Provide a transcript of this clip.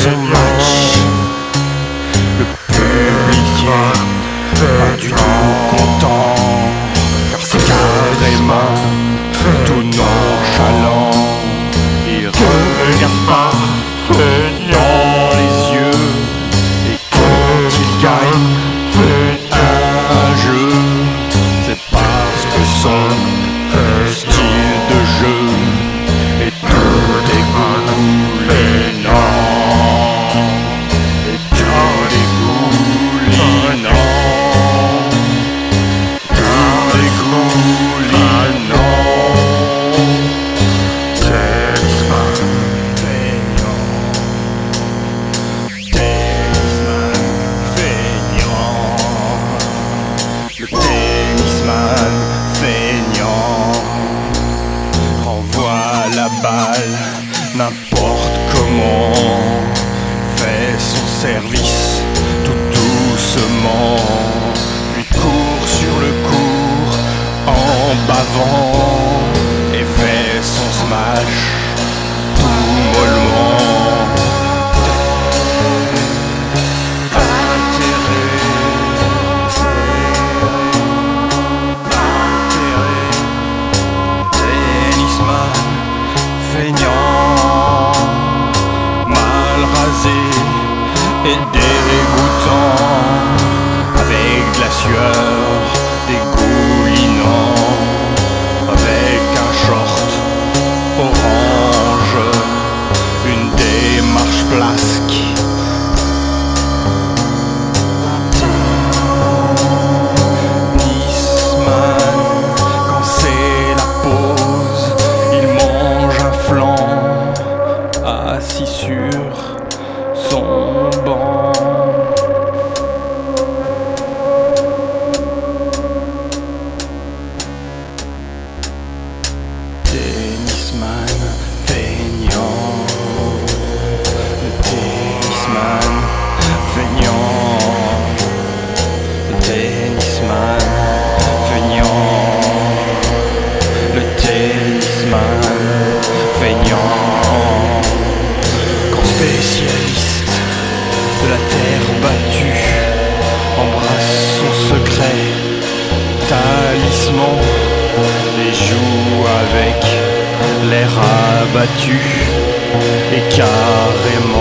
son match. Le public est pas du tout content, car c'est carrément tout nonchalant. Il regarde pas dans les yeux, et quand il gagne un jeu, c'est parce que son style de jeu est tout dégoulinant, et tout dégoulinant, tout dégoulinant. Le tennisman feignant renvoie la balle n'importe comment, fait son service tout doucement, lui court sur le court en bavant et fait son smash tout mollement. Et dégoûtant, avec de la sueur dégoulinant, avec un short orange, une démarche flasque. Tennisman, quand c'est la pause, il mange un flan assis sur son banc. Tennisman feignant, le tennisman feignant, le tennisman feignant, le tennisman feignant. Grand spécialiste de la terre battue, embrasse son secret talisman et joue avec l'air abattu et carrément